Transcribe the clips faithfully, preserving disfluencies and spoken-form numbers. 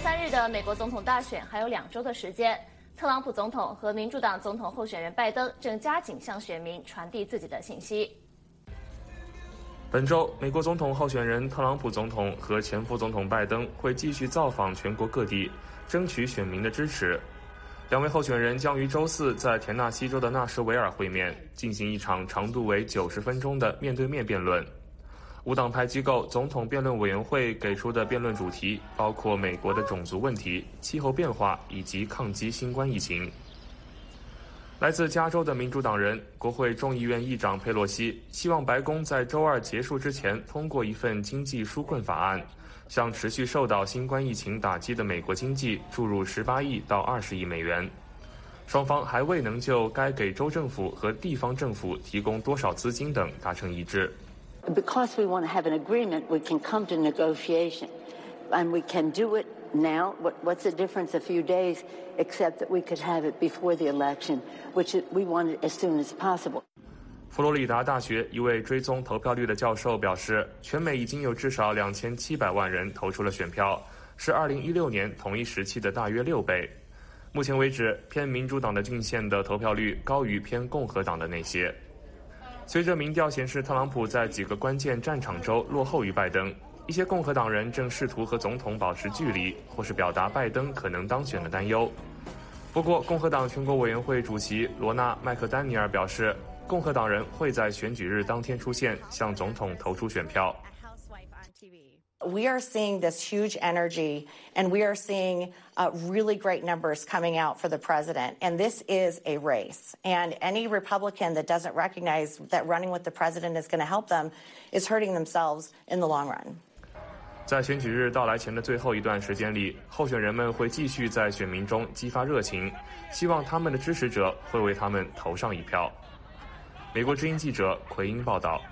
三日的美国总统大选还有两周的时间，特朗普总统和民主党总统候选人拜登正加紧向选民传递自己的信息。 本周，美国总统候选人特朗普总统和前副总统拜登会继续造访全国各地，争取选民的支持。两位候选人将于周四在田纳西州的纳什维尔会面，进行一场长度为九十分钟的面对面辩论。无党派机构总统辩论委员会给出的辩论主题包括美国的种族问题、气候变化以及抗击新冠疫情。来自加州的民主党人国会众议院议长佩洛西希望白宫在周二结束之前通过一份经济纾困法案，向持续受到新冠疫情打击的美国经济注入十八亿到二十亿美元。双方还未能就该给州政府和地方政府提供多少资金等达成一致。 Because we want to have an agreement, we can come to negotiation, and we can do it now. What, what's the difference a few days, except that we could have it before the election, which we want it as soon as possible. 佛罗里达大学一位追踪投票率的教授表示，全美已经有至少两千七百万人投出了选票，是二零一六年同一时期的大约六倍。目前为止，偏民主党的郡县的投票率高于偏共和党的那些。随着民调显示特朗普在几个关键战场州落后于拜登，一些共和党人正试图和总统保持距离，或是表达拜登可能当选的担忧。不过，共和党全国委员会主席罗纳·麦克丹尼尔表示，共和党人会在选举日当天出现，向总统投出选票。 We are seeing this huge energy, and we are seeing uh, really great numbers coming out for the president. And this is a race. And any Republican that doesn't recognize that running with the president is going to help them is hurting themselves in the long run. 在选举日到来前的最后一段时间里，候选人们会继续在选民中激发热情，希望他们的支持者会为他们投上一票。美国之音记者奎因报道。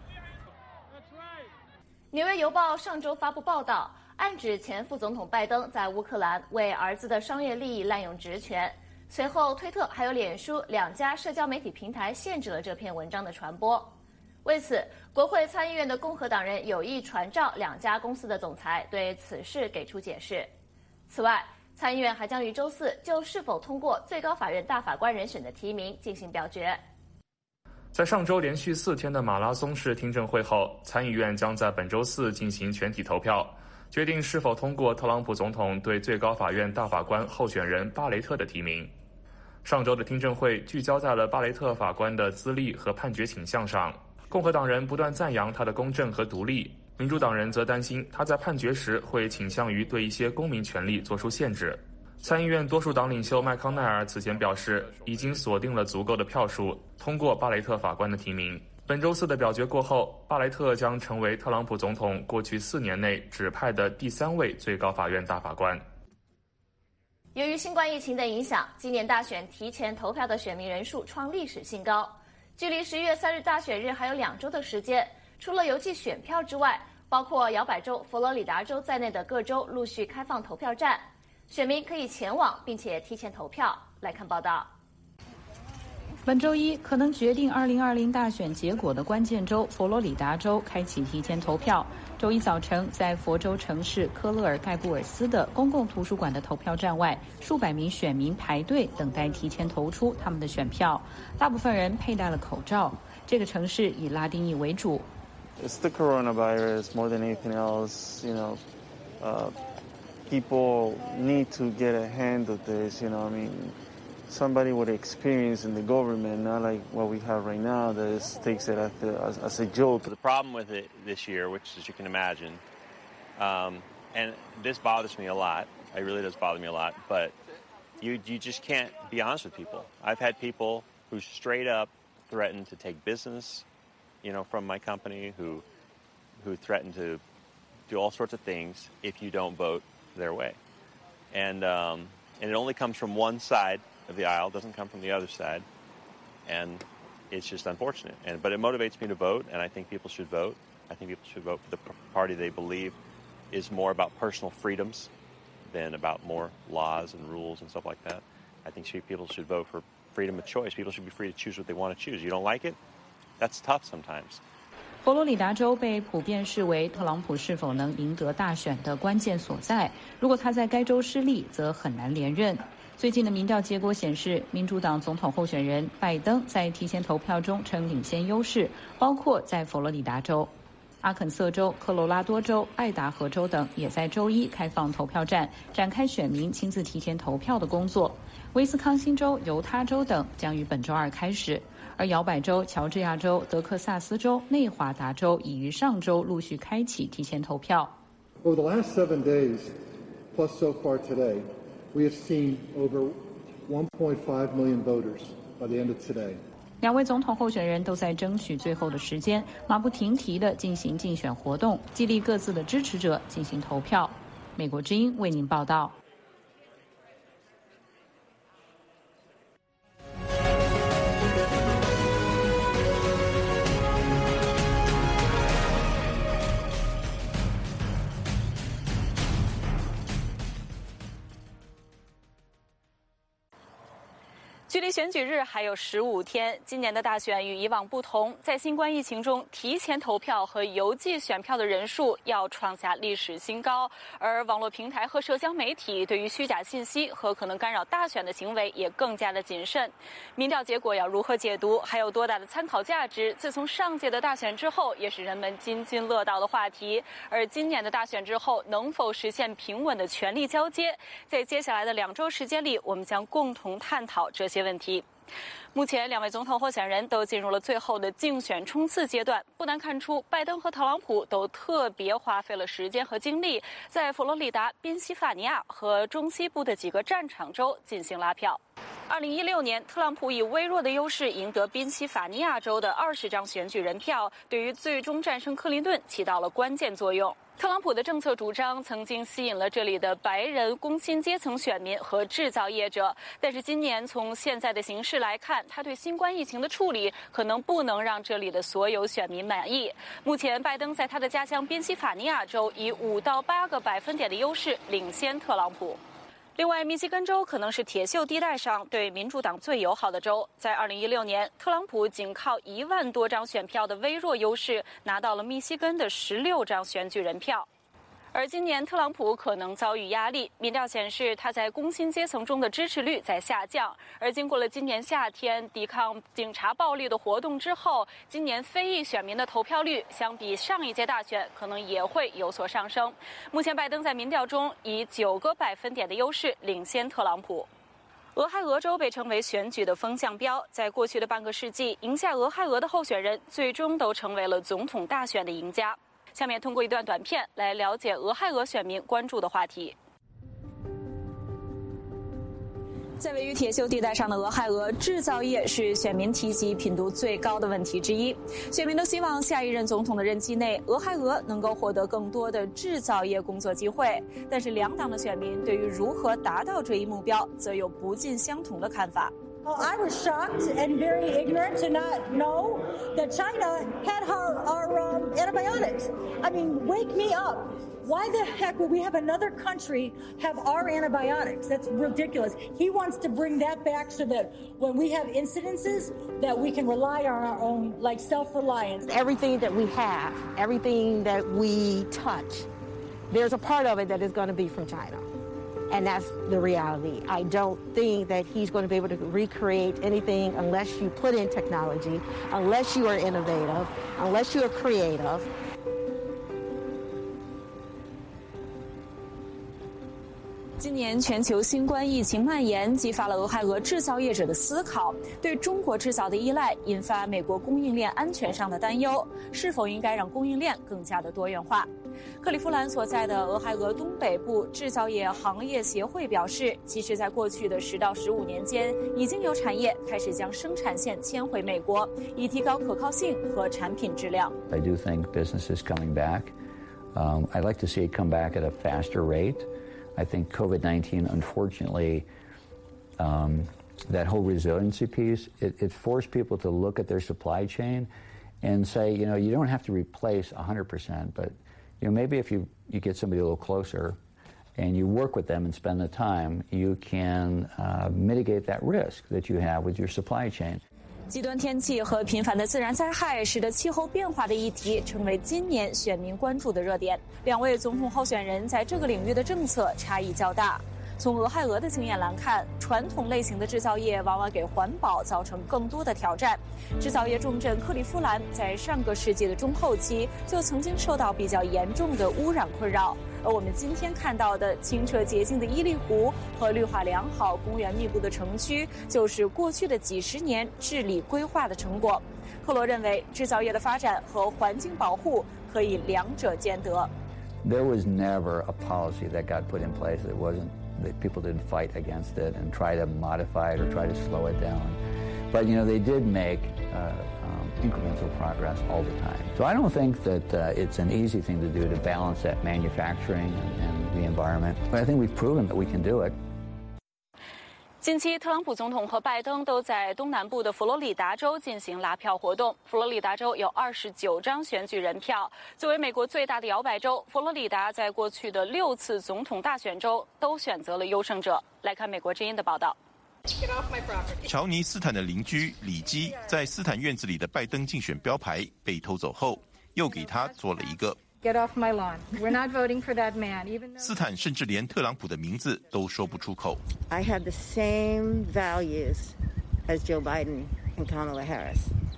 纽约邮报上周发布报道，暗指前副总统拜登在乌克兰为儿子的商业利益滥用职权。随后，推特还有脸书两家社交媒体平台限制了这篇文章的传播。为此，国会参议院的共和党人有意传召两家公司的总裁对此事给出解释。此外，参议院还将于周四就是否通过最高法院大法官人选的提名进行表决。 在上周连续四天的马拉松式听证会后，参议院将在本周四进行全体投票，决定是否通过特朗普总统对最高法院大法官候选人巴雷特的提名。上周的听证会聚焦在了巴雷特法官的资历和判决倾向上，共和党人不断赞扬他的公正和独立，民主党人则担心他在判决时会倾向于对一些公民权利做出限制。参议院多数党领袖麦康奈尔此前表示，已经锁定了足够的票数，通过巴雷特法官的提名。本周四的表决过后，巴雷特将成为特朗普总统过去四年内指派的第三位最高法院大法官。 由于新冠疫情的影响，今年大选提前投票的选民人数创历史新高。距离十一月三日大选日还有两周的时间，除了邮寄选票之外，包括摇摆州、佛罗里达州在内的各州陆续开放投票站。选民可以前往并且提前投票。来看报道。 本周一可能决定二零二零大选结果的关键州佛罗里达州开启提前投票。周一早晨，在佛州城市科勒尔盖布尔斯的公共图书馆的投票站外，数百名选民排队等待提前投出他们的选票。大部分人佩戴了口罩。这个城市以拉丁裔为主。 It's the coronavirus more than anything else, you know. Uh,People need to get a hand of this, you know, I mean, somebody with experience in the government, not like what we have right now that is, takes it as, as, as a joke. The problem with it this year, which as you can imagine, um, and this bothers me a lot, it really does bother me a lot, but you, you just can't be honest with people. I've had people who straight up threaten to take business, you know, from my company, who, who threaten to do all sorts of things if you don't vote their way. And um, and it only comes from one side of the aisle, doesn't come from the other side. And it's just unfortunate. And but it motivates me to vote, and I think people should vote. I think people should vote for the party they believe is more about personal freedoms than about more laws and rules and stuff like that. I think people should vote for freedom of choice. People should be free to choose what they want to choose. You don't like it? That's tough sometimes. 佛罗里达州被普遍视为特朗普是否能赢得大选的关键所在。如果他在该州失利，则很难连任。最近的民调结果显示，民主党总统候选人拜登在提前投票中呈领先优势，包括在佛罗里达州。阿肯色州、科罗拉多州、爱达荷州等也在周一开放投票站，展开选民亲自提前投票的工作。威斯康星州、犹他州等将于本周二开始，而摇摆州、乔治亚州、德克萨斯州、内华达州已于上周陆续开启提前投票。 Over the last seven days, plus so far today, we have seen over one point five million voters by the end of today. 两位总统候选人都在争取最后的时间，马不停蹄地进行竞选活动，激励各自的支持者进行投票。美国之音为您报道。 距离选举日还有十五天，今年的大选与以往不同，在新冠疫情中，提前投票和邮寄选票的人数要创下历史新高，而网络平台和社交媒体对于虚假信息和可能干扰大选的行为也更加的谨慎。民调结果要如何解读，还有多大的参考价值？自从上届的大选之后，也是人们津津乐道的话题。而今年的大选之后，能否实现平稳的权力交接？在接下来的两周时间里，我们将共同探讨这些问题。目前，两位总统候选人都进入了最后的竞选冲刺阶段。不难看出，拜登和特朗普都特别花费了时间和精力，在佛罗里达、宾夕法尼亚和中西部的几个战场州进行拉票。二零一六年，特朗普以微弱的优势赢得宾夕法尼亚州的二十张选举人票，对于最终战胜克林顿起到了关键作用。特朗普的政策主张曾经吸引了这里的白人工薪阶层选民和制造业者，但是今年从现在的形势来看，他对新冠疫情的处理可能不能让这里的所有选民满意。目前，拜登在他的家乡宾夕法尼亚州以五到八个百分点的优势领先特朗普。另外，密西根州可能是铁锈地带上对民主党最友好的州。在二零一六年，特朗普仅靠一万多张选票的微弱优势，拿到了密西根的十六张选举人票。而今年特朗普可能遭遇压力，民调显示他在工薪阶层中的支持率在下降。而经过了今年夏天抵抗警察暴力的活动之后，今年非裔选民的投票率相比上一届大选可能也会有所上升。目前拜登在民调中以九个百分点的优势领先特朗普。俄亥俄州被称为选举的风向标，在过去的半个世纪，赢下俄亥俄的候选人最终都成为了总统大选的赢家。下面通过一段短片来了解俄亥俄选民关注的话题。在位于铁锈地带上的俄亥俄，制造业是选民提及频度最高的问题之一。选民都希望下一任总统的任期内，俄亥俄能够获得更多的制造业工作机会。但是两党的选民对于如何达到这一目标，则有不尽相同的看法。 Well, I was shocked and very ignorant to not know that China had our, our um, antibiotics. I mean, wake me up. Why the heck would we have another country have our antibiotics? That's ridiculous. He wants to bring that back so that when we have incidences, that we can rely on our own, like self-reliance. Everything that we have, everything that we touch, there's a part of it that is going to be from China. And that's the reality. I don't think that he's going to be able to recreate anything unless you put in technology, unless you are innovative, unless you are creative. 今年全球新冠疫情蔓延，激发了俄亥俄制造业者的思考，对中国制造的依赖引发美国供应链安全上的担忧，是否应该让供应链更加的多元化？克利夫兰所在的俄亥俄东北部制造业行业协会表示，其实在过去的十到十五年间，已经有产业开始将生产线迁回美国，以提高可靠性和产品质量。 I do think business is coming back. Um, I'd like to see it come back at a faster rate. I think COVID nineteen, unfortunately, um, that whole resiliency piece, it, it forced people to look at their supply chain and say, you know, you don't have to replace one hundred percent, but, you know, maybe if you, you get somebody a little closer and you work with them and spend the time, you can uh, mitigate that risk that you have with your supply chain. 极端天气和频繁的自然灾害使得气候变化的议题成为今年选民关注的热点。两位总统候选人在这个领域的政策差异较大。从俄亥俄的经验来看，传统类型的制造业往往给环保造成更多的挑战。制造业重镇克利夫兰在上个世纪的中后期就曾经受到比较严重的污染困扰，而我们今天看到的清澈洁净的伊利湖和绿化良好、公园密布的城区，就是过去的几十年治理规划的成果。克罗认为，制造业的发展和环境保护可以两者兼得。 There was never a policy that got put in place that wasn't that people didn't fight against it and try to modify it or try to slow it down. But, you know, they did make uh, um, incremental progress all the time. So I don't think that uh, it's an easy thing to do to balance that manufacturing and, and the environment. But I think we've proven that we can do it. 近期，特朗普总统和拜登都在东南部的佛罗里达州进行拉票活动。佛罗里达州有二十九张选举人票，作为美国最大的摇摆州，佛罗里达在过去的六次总统大选中都选择了优胜者。来看美国之音的报道。 乔尼斯坦的邻居里基在斯坦院子里的拜登竞选标牌被偷走后，又给他做了一个。 Get off my lawn. We're not voting for that man. Even though... 斯坦甚至连特朗普的名字都说不出口。 I have the same values as Joe Biden and Kamala Harris.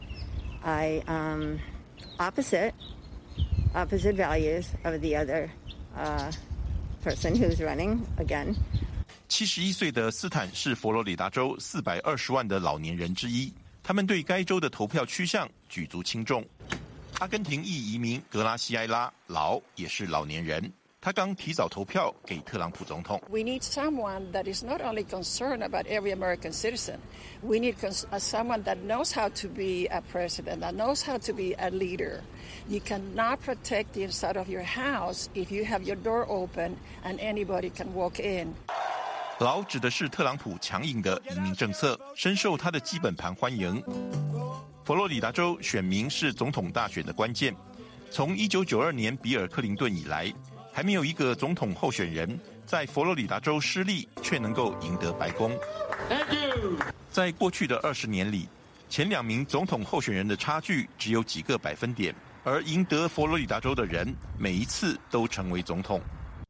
I um opposite opposite values of the other uh, person who's running again. 七十一岁的斯坦是佛罗里达州四百二十万的老年人之一，他们对该州的投票趋向举足轻重。阿根廷裔移民格拉西埃拉老也是老年人，他刚提早投票给特朗普总统。 We need someone that is not only concerned about every American citizen. We need someone that knows how to be a president, that knows how to be a leader. You cannot protect the inside of your house if you have your door open and anybody can walk in. 老指的是特朗普强硬的移民政策，深受他的基本盘欢迎。佛罗里达州选民是总统大选的关键。从一九九二年比尔·克林顿以来，还没有一个总统候选人在佛罗里达州失利却能够赢得白宫。在过去的二十年里，前两名总统候选人的差距只有几个百分点，而赢得佛罗里达州的人每一次都成为总统。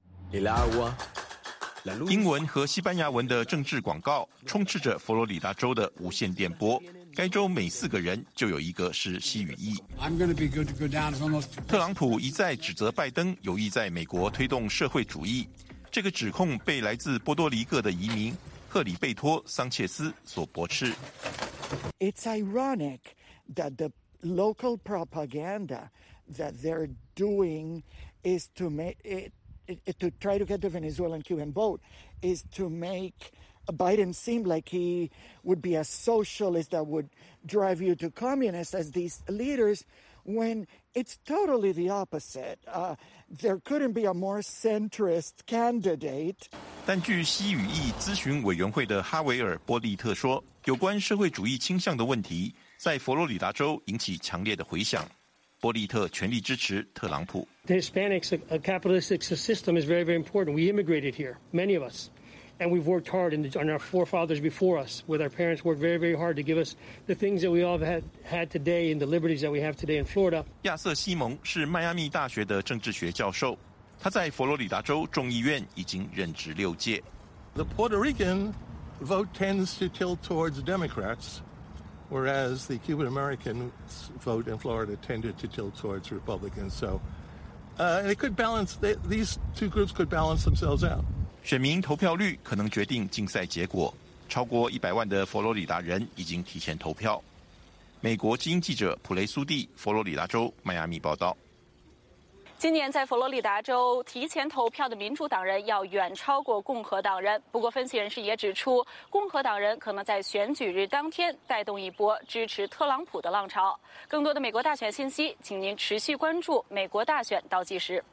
英文和西班牙文的政治广告充斥着佛罗里达州的无线电波。该州每四个人就有一个是西语裔。特朗普一再指责拜登有意在美国推动社会主义，这个指控被来自波多黎各的移民赫里贝托·桑切斯所驳斥。 It's ironic that the local propaganda that they're doing is to make it, it to try to get the Venezuelan Cuban vote is to make Biden seemed like he would be a socialist that would drive you to communists as these leaders, when it's totally the opposite. Uh, there couldn't be a more centrist candidate. 但据西语裔咨询委员会的哈维尔·波利特说，有关社会主义倾向的问题在佛罗里达州引起强烈的回响。波利特全力支持特朗普。 The Hispanics, a capitalistic system is very, very important. We immigrated here, many of us. And we've worked hard, and our forefathers before us, with our parents, worked very, very hard to give us the things that we all had had today and the liberties that we have today in Florida. 亚瑟·西蒙是迈阿密大学的政治学教授，他在佛罗里达州众议院已经任职六届。 The Puerto Rican vote tends to tilt towards Democrats, whereas the Cuban American vote in Florida tended to tilt towards Republicans. So, uh, they could balance. They, these two groups could balance themselves out. 选民投票率可能决定竞赛结果，超过一百万的佛罗里达人已经提前投票。美国之音记者普雷苏蒂，佛罗里达州迈阿密报道。 今年在佛罗里达州提前投票的民主党人要远超过共和党人，不过分析人士也指出，共和党人可能在选举日当天带动一波支持特朗普的浪潮。更多的美国大选信息，请您持续关注美国大选倒计时。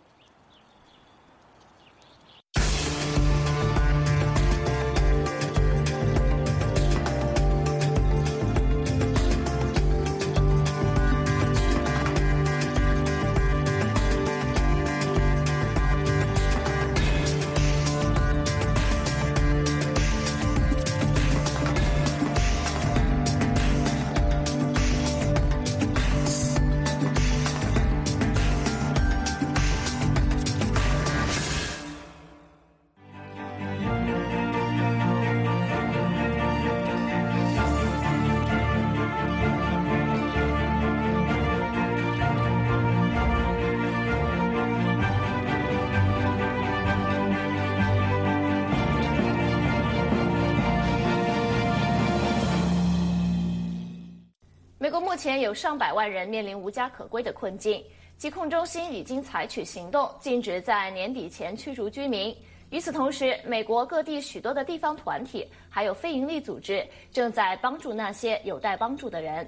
国目前有上百万人面临无家可归的困境，疾控中心已经采取行动，禁止在年底前驱逐居民。与此同时，美国各地许多的地方团体还有非营利组织正在帮助那些有待帮助的人。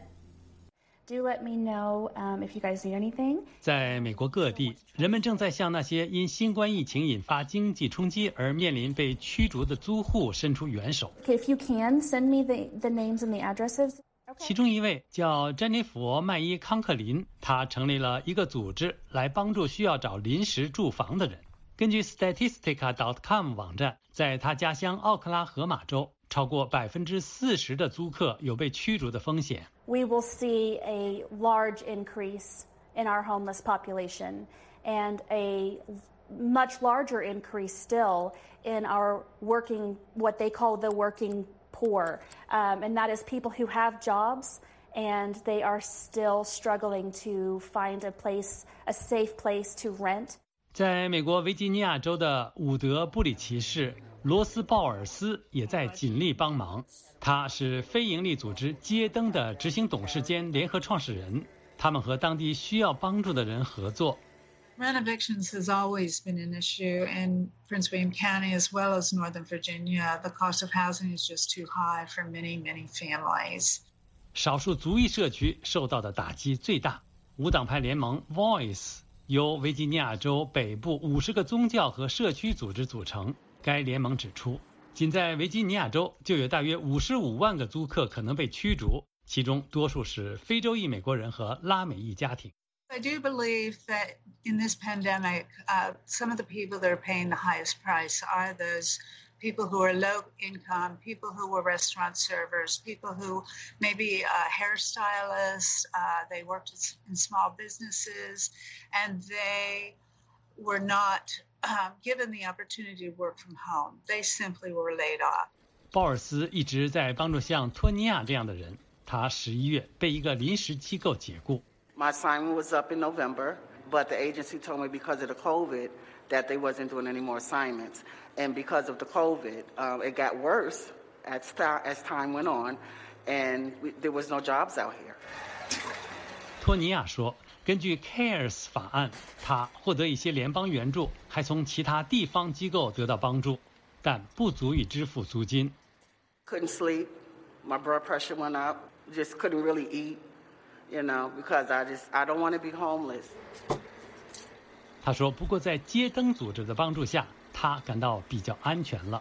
Do let me know um, if you guys need anything. 在美国各地，人们正在向那些因新冠疫情引发经济冲击而面临被驱逐的租户伸出援手。 Okay, if you can, send me the, the names and the addresses. 其中一位叫珍妮佛·麦伊·康克林，她成立了一个组织来帮助需要找临时住房的人。根据 Statistica dot com 网站，在他家乡奥克拉荷马州，超过百分之四十的租客有被驱逐的风险。 We will see a large increase in our homeless population and a much larger increase still in our working, what they call the working poor, um, and that is people who have jobs and they are still struggling to find a place, a safe place to rent. 在美国维吉尼亚州的伍德布里奇市，罗斯鲍尔斯也在尽力帮忙。他是非营利组织街灯的执行董事兼联合创始人，他们和当地需要帮助的人合作。 Rent evictions has always been an issue in Prince William County as well as Northern Virginia. The cost of housing is just too high for many, many families. 少数族裔社区受到的打击最大。无党派联盟 Voice 由维吉尼亚州北部五十个宗教和社区组织组成。该联盟指出，仅在维吉尼亚州就有大约五十五万个租客可能被驱逐，其中多数是非洲裔美国人和拉美裔家庭。 I do believe that in this pandemic, uh, some of the people that are paying the highest price are those people who are low income, people who were restaurant servers, people who maybe uh, hairstylists, uh, they worked in small businesses, and they were not um, given the opportunity to work from home. They simply were laid off. 鲍尔斯一直在帮助像托尼亚这样的人，他十一月被一个临时机构解雇。 My assignment was up in November, but the agency told me because of the COVID that they wasn't doing any more assignments. And because of the COVID, um, it got worse as, as time went on, and we, there was no jobs out here. 托尼亚说，根据 CARES 法案，他获得一些联邦援助，还从其他地方机构得到帮助，但不足以支付租金。 Couldn't sleep. My blood pressure went up. Just couldn't really eat. You know, because I just I don't want to be homeless. 他说，不过在街灯组织的帮助下，他感到比较安全了。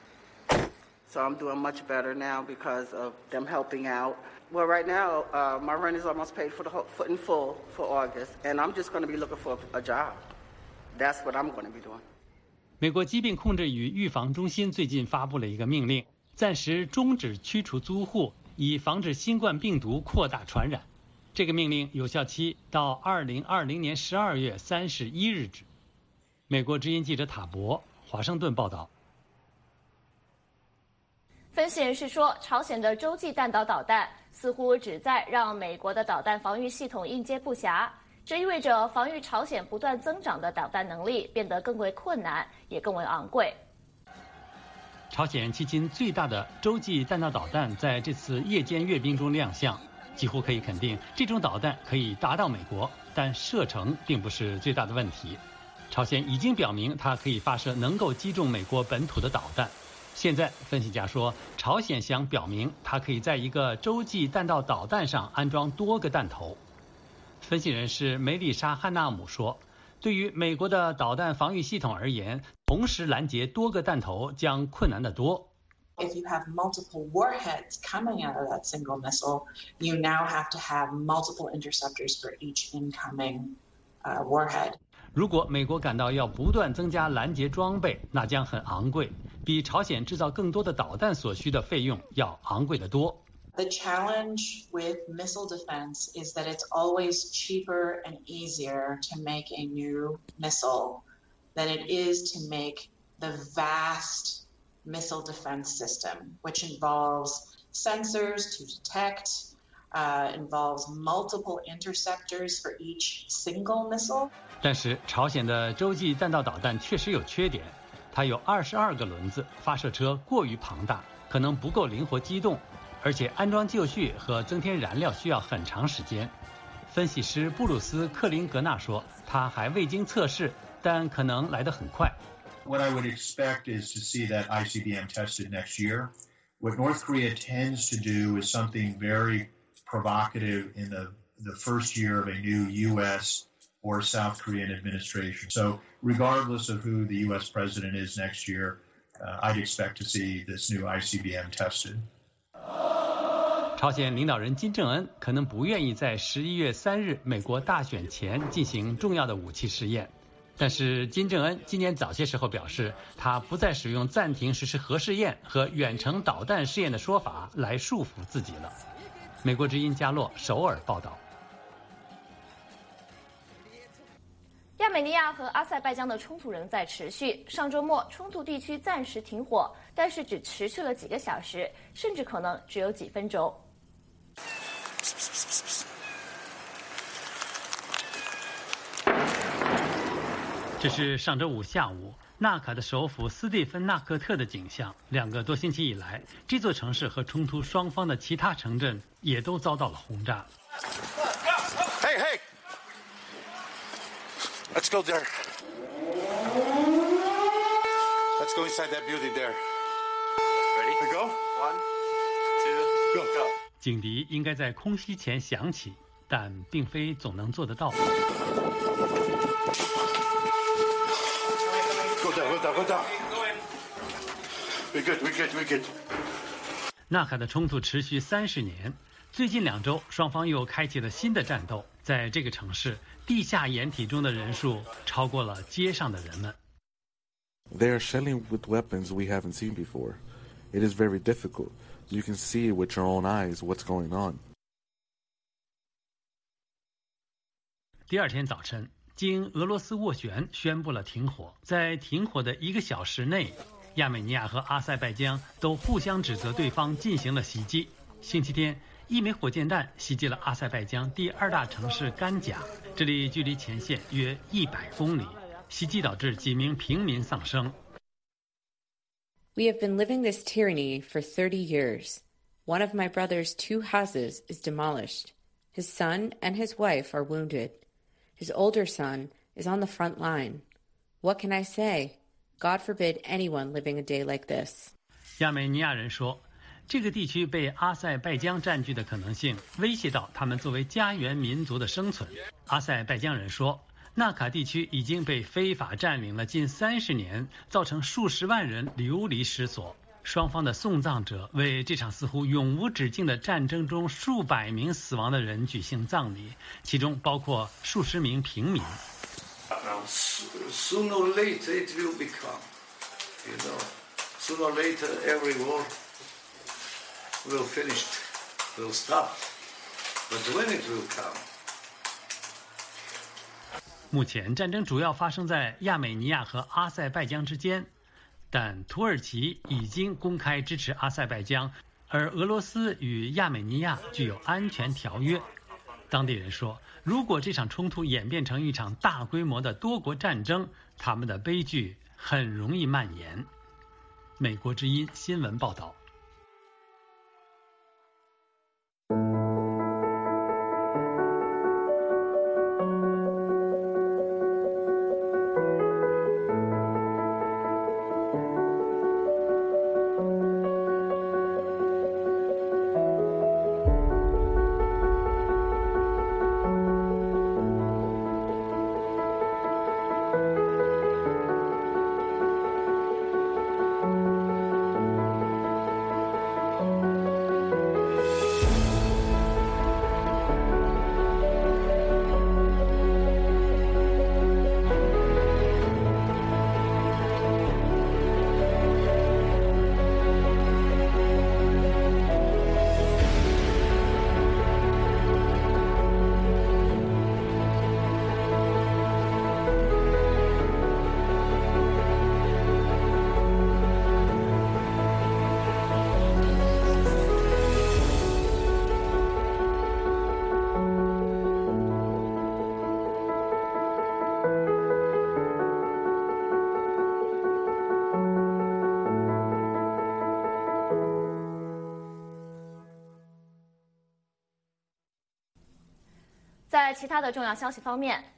So I'm doing much better now because of them helping out. Well, right now, uh, my rent is almost paid for the whole, for in full for August, and I'm just going to be looking for a job. That's what I'm going to be doing. 美国疾病控制与预防中心最近发布了一个命令，暂时终止驱除租户，以防止新冠病毒扩大传染。这个命令有效期到二零二零年十二月三十一日止。美国之音记者塔博，华盛顿报道。 分析人士说，朝鲜的洲际弹道导弹似乎旨在让美国的导弹防御系统应接不暇，这意味着防御朝鲜不断增长的导弹能力变得更为困难，也更为昂贵。 朝鲜迄今最大的洲际弹道导弹在这次夜间阅兵中亮相。几乎可以肯定，这种导弹可以打到美国，但射程并不是最大的问题。朝鲜已经表明它可以发射能够击中美国本土的导弹。现在，分析家说，朝鲜想表明它可以在一个洲际弹道导弹上安装多个弹头。分析人士梅丽莎·汉纳姆说，对于美国的导弹防御系统而言，同时拦截多个弹头将困难得多。 If you have multiple warheads coming out of that single missile, you now have to have multiple interceptors for each incoming uh, warhead. 如果美国感到要不断增加拦截装备，那将很昂贵，比朝鲜制造更多的导弹所需的费用要昂贵得多。 The challenge with missile defense is that it's always cheaper and easier to make a new missile than it is to make the vast missile defense system, which involves sensors to detect, uh, involves multiple interceptors for each single missile. 但是朝鲜的洲际弹道导弹确实有缺点，它有二十二个轮子，发射车过于庞大，可能不够灵活机动，而而且安装就绪和增添燃料需要很长时间。分析师布鲁斯·克林格纳说，他还未经测试，但可能来得很快。 What I would expect is to see that I C B M tested next year. What North Korea tends to do is something very provocative in the, the first year of a new U S or South Korean administration. So regardless of who the U S president is next year, uh, I'd expect to see this new I C B M tested. 朝鲜领导人金正恩可能不愿意在十一月三日美国大选前进行重要的武器试验，但是金正恩今年早些时候表示，他不再使用暂停实施核试验和远程导弹试验的说法来束缚自己了。美国之音加洛首尔报道。 亚美尼亚和阿塞拜疆的冲突仍在持续。上周末，冲突地区暂时停火，但是只持续了几个小时，甚至可能只有几分钟。 这是上周五下午纳卡的首府斯蒂芬纳克特的景象。两个多星期以来，这座城市和冲突双方的其他城镇也都遭到了轰炸。 Hey, hey! Let's go there. Let's go inside that building there. Ready? We go? One, two, go. 警笛应该在空袭前响起，但并非总能做得到。 Go down, go down, go down. We good, we good, we good. 纳卡的冲突持续三十年，最近两周双方又开启了新的战斗。在这个城市，地下掩体中的人数超过了街上的人们。 They are shelling with weapons we haven't seen before. It is very difficult. You can see with your own eyes what's going on. 第二天早晨，经俄罗斯斡旋宣布了停火。在停火的一个小时内，亚美尼亚和阿塞拜疆都互相指责对方进行了袭击。星期天，一枚火箭弹袭击了阿塞拜疆第二大城市甘甲，这里距离前线约一百公里。袭击导致几名平民丧生。 We have been living this tyranny for thirty years. One of my brother's two houses is demolished. His son and his wife are wounded. His older son is on the front line. What can I say? God forbid anyone living a day like this. 亚美尼亚人说，这个地区被阿塞拜疆占据的可能性威胁到他们作为家园民族的生存。阿塞拜疆人说，纳卡地区已经被非法占领了近三十年，造成数十万人流离失所。双方的送葬者为这场似乎永无止境的战争中数百名死亡的人举行葬礼，其中包括数十名平民。 Now, sooner or later it will become, you know, sooner or later every war will finish, will stop. But when it will come? 目前战争主要发生在亚美尼亚和阿塞拜疆之间，但土耳其已经公开支持阿塞拜疆，而俄罗斯与亚美尼亚具有安全条约。当地人说，如果这场冲突演变成一场大规模的多国战争，他们的悲剧很容易蔓延。美国之音新闻报道。 在其他的重要消息方面，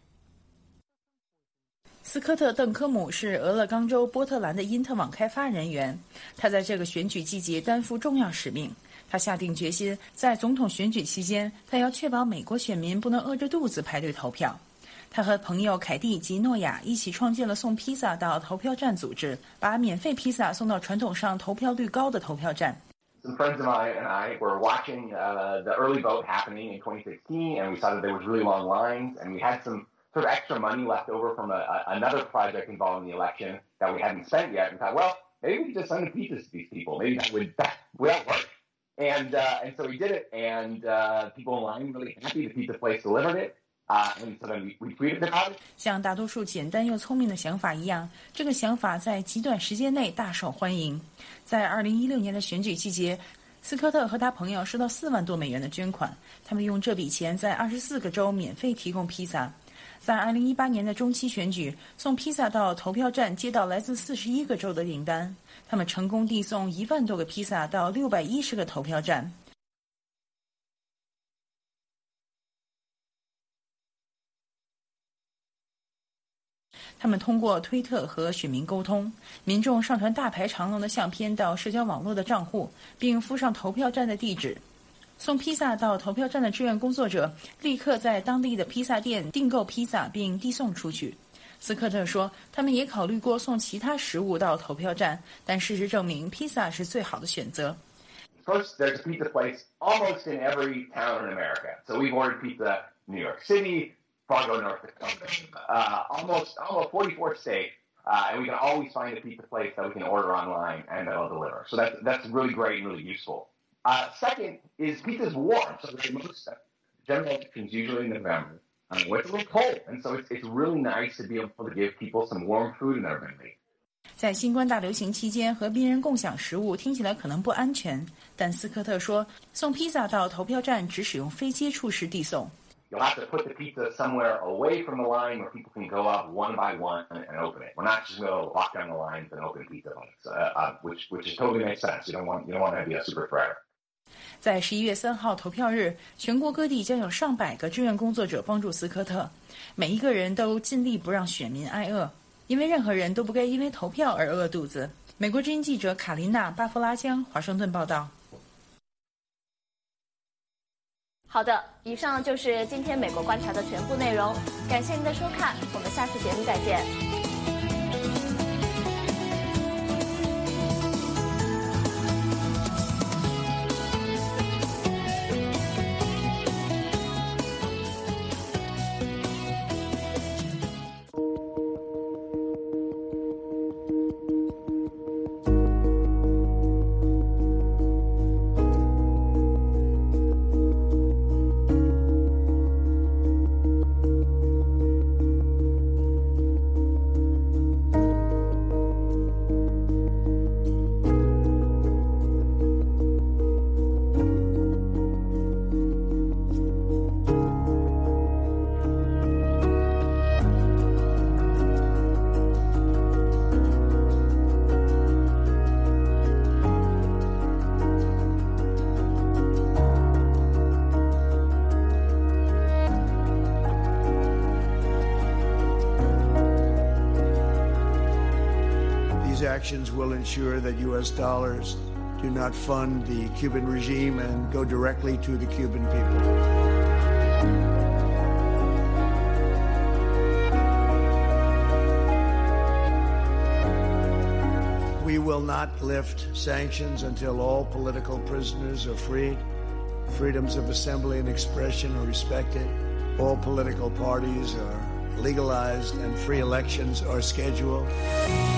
斯科特·邓科姆是俄勒冈州波特兰的因特网开发人员，他在这个选举季节担负重要使命。他下定决心，在总统选举期间，他要确保美国选民不能饿着肚子排队投票。他和朋友凯蒂及诺亚一起创建了送披萨到投票站组织，把免费披萨送到传统上投票率高的投票站。 Some friends of mine and I were watching uh, the early vote happening in twenty sixteen, and we saw that there was really long lines, and we had some sort of extra money left over from a, a, another project involving the election that we hadn't spent yet, and thought, well, maybe we could just send the pizzas to these people. Maybe that would that would work. And uh, and so we did it, and uh, people in line were really happy. The pizza place delivered it. Uh, and so then we, we tweeted about it. 像大多数简单又聪明的想法一样，这个想法在极短时间内大受欢迎。在二零一六年的选举季节，斯科特和他朋友收到四万多美元的捐款，他们用这笔钱在二十四个州免费提供披萨。在二零一八年的中期选举，送披萨到投票站接到来自四十一个州的订单，他们成功递送一万多个披萨到六百一十个投票站。他们通过推特和选民沟通，民众上传大排长龙的相片到社交网络的账户，并附上投票站的地址。送披萨到投票站的志愿工作者立刻在当地的披萨店订购披萨并递送出去。斯科特说，他们也考虑过送其他食物到投票站，但事实证明披萨是最好的选择。 First, there's a pizza place almost in every town in America. So we've ordered pizza in New York City, Fargo, North Dakota, uh, almost almost forty-four states, uh, and we can always find a pizza place that we can order online and that'll deliver. So that's that's really great and really useful. Uh, second is pizza's warm, so the most general elections usually in November. Um, it's a little cold, and so it's it's really nice to be able to give people some warm food in their memory. 在新冠大流行期间和病人共享食物听起来可能不安全，但斯科特说，送披萨到投票站只使用非接触式递送。 You'll have to put the pizza somewhere away from the line where people can go up one by one and, and open it. We're not just going to lock down the lines and open pizza buns, uh, uh, which which totally makes sense. You don't want you don't want to be a super spreader. 在十一月三号投票日，全国各地将有上百个志愿工作者帮助斯科特，每一个人都尽力不让选民挨饿，因为任何人都不该因为投票而饿肚子。美国之音记者卡琳娜·巴夫拉江华盛顿报道。 好的，以上就是今天美国观察的全部内容，感谢您的收看，我们下次节目再见。 Actions will ensure that U S dollars do not fund the Cuban regime and go directly to the Cuban people. We will not lift sanctions until all political prisoners are freed, freedoms of assembly and expression are respected, all political parties are legalized, and free elections are scheduled.